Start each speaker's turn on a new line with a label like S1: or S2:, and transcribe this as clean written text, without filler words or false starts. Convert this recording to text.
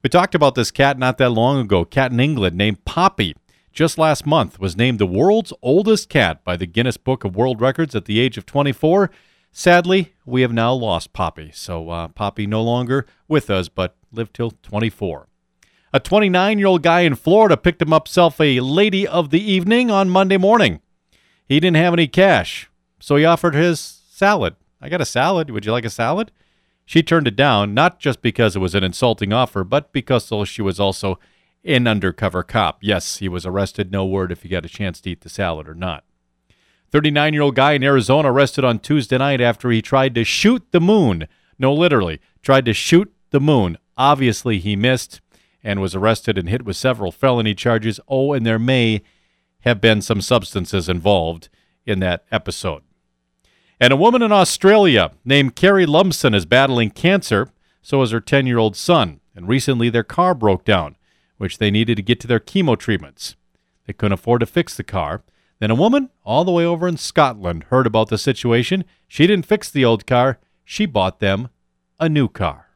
S1: We talked about this cat not that long ago. Cat in England named Poppy. Just last month was named the world's oldest cat by the Guinness Book of World Records at the age of 24. Sadly, we have now lost Poppy. So Poppy no longer with us, but lived till 24. A 29-year-old guy in Florida picked himself a lady of the evening on Monday morning. He didn't have any cash, so he offered his salad. I got a salad. Would you like a salad? She turned it down, not just because it was an insulting offer, but because she was also an undercover cop. Yes, he was arrested. No word if he got a chance to eat the salad or not. 39-year-old guy in Arizona arrested on Tuesday night after he tried to shoot the moon. No, literally, tried to shoot the moon. Obviously, he missed and was arrested and hit with several felony charges. Oh, and there may have been some substances involved in that episode. And a woman in Australia named Carrie Lumsden is battling cancer. So is her 10-year-old son. And recently their car broke down, which they needed to get to their chemo treatments. They couldn't afford to fix the car. Then a woman all the way over in Scotland heard about the situation. She didn't fix the old car. She bought them a new car.